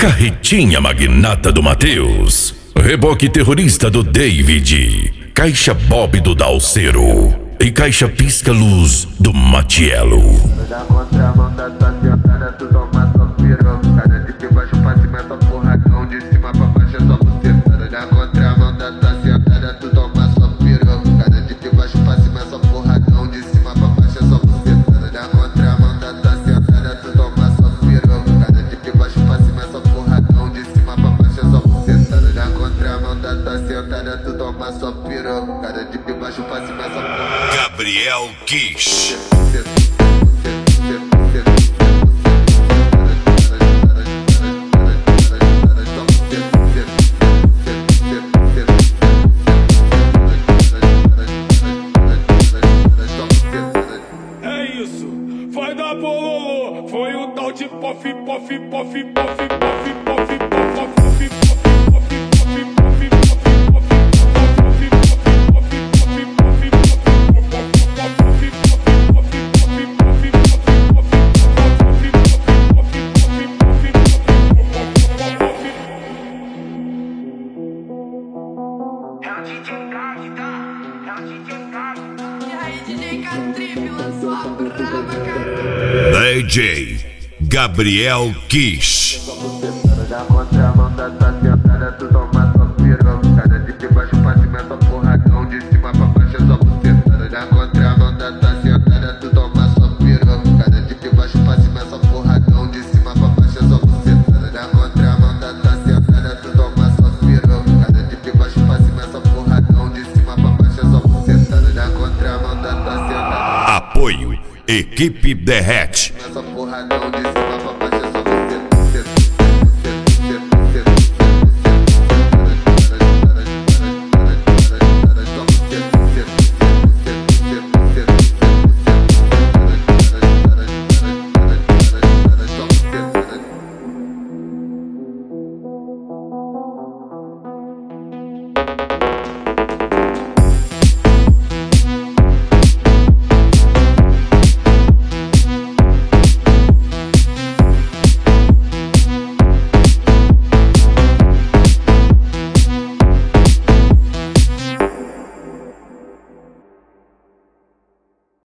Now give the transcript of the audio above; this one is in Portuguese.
Carretinha magnata do Matheus, reboque terrorista do David, caixa Bob do Dalceiro e caixa pisca-luz do Matielo. Na contramão da tua sentada, tu toma só pirocada. De baixo pra cima é só porradão, de cima pra baixo é só bucetada. Na contramão da tua sentada, tu toma só pirocada. De baixo pra cima é só porradão, de cima pra baixo é só bucetada. Na contramão da tua sentada, tu toma só pirocada. De baixo pra cima é só porradão, de cima pra baixo é só bucetada. Na contramão da tua sentada, tu toma só pirocada. De baixo pra cima é só porradão. Gabriel Kish. É isso, vai dar bololô. Foi o tal de pof, pof, pof, pof, pof, pof, pof, DJ Gabriel Kish. Na contramão da tua sentada, tu toma só pirocada. De baixo pra cima é só porradão, de cima pra baixo é só bucetada. Na contramão da tua sentada, tu toma só pirocada. De baixo pra cima é só porradão, de cima pra baixo é só bucetada. Na contramão da tua sentada, tu toma só pirocada. De baixo pra cima é só porradão, de cima pra baixo é só bucetada. Na contramão da tua sentada, Apoio Equipe Derrete. é só porradão, de